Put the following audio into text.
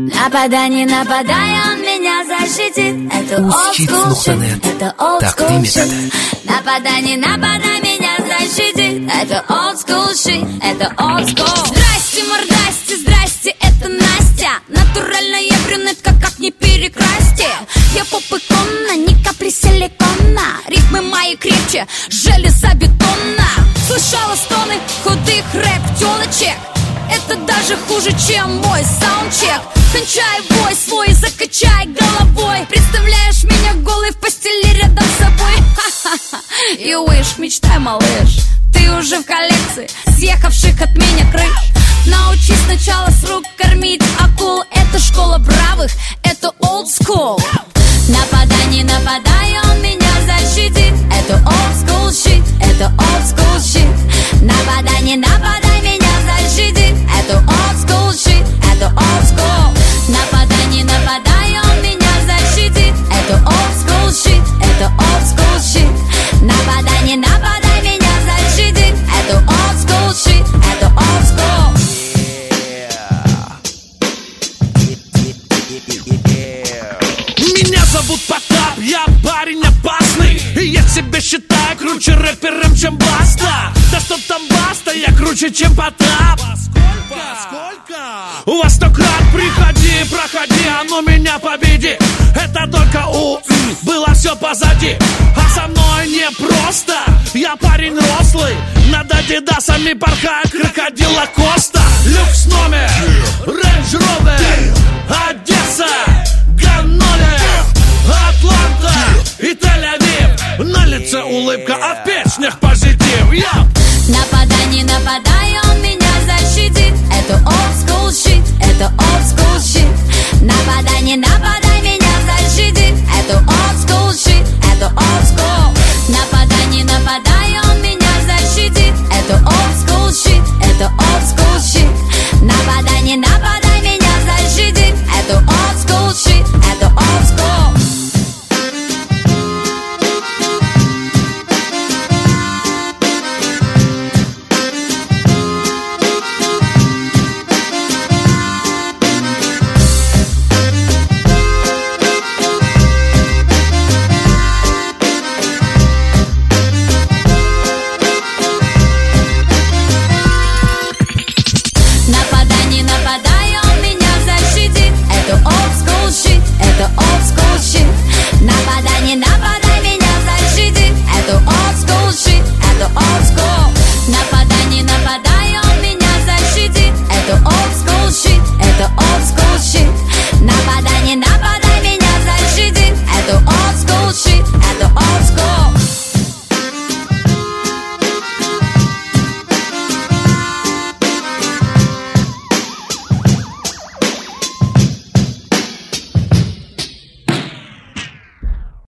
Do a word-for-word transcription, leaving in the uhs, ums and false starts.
Нападай, не нападай, он меня защитит. Это old school shit, это old school shit. Нападай, не нападай, меня защитит. Это old school shit, это old school. Здрасте, мордасте, здрасте, это Настя. Натуральная брюнетка, как не перекрасьте. Я поп-икона, ни капли силикона. Ритмы мои крепче железобетона. Слышала стоны худых рэп-тёлочек. Это даже хуже, чем мой саундчек. Кончай бой свой, закачай головой. Представляешь меня голой в постели рядом с собой. Ха-ха-ха, you wish, мечтай, малыш. Ты уже в коллекции съехавших от меня крыш. Научись сначала с рук кормить акул. Это школа бравых, это old school. Нападай, не нападай, он меня защитит. Это old school shit, это old school shit. Нападай, не нападай, меня защитит. Это old school shit, это old school. Нападай, не нападай, он меня защитит. Это old school shit, это old school shit. Нападай, не нападай, меня защитит. Это old school shit, это old school. Меня зовут Потап, я парень опасный. И я себя считаю круче рэпером, чем Баста. Да что там Баста, я круче, чем Потап. Сколько? Сколько? У вас сто крат, приходи, проходи, а ну меня победи. Это только у м, было все позади. А со мной не просто. Я парень рослый, над адидасами порхает крокодила Коста. Люкс номер, Range Rover.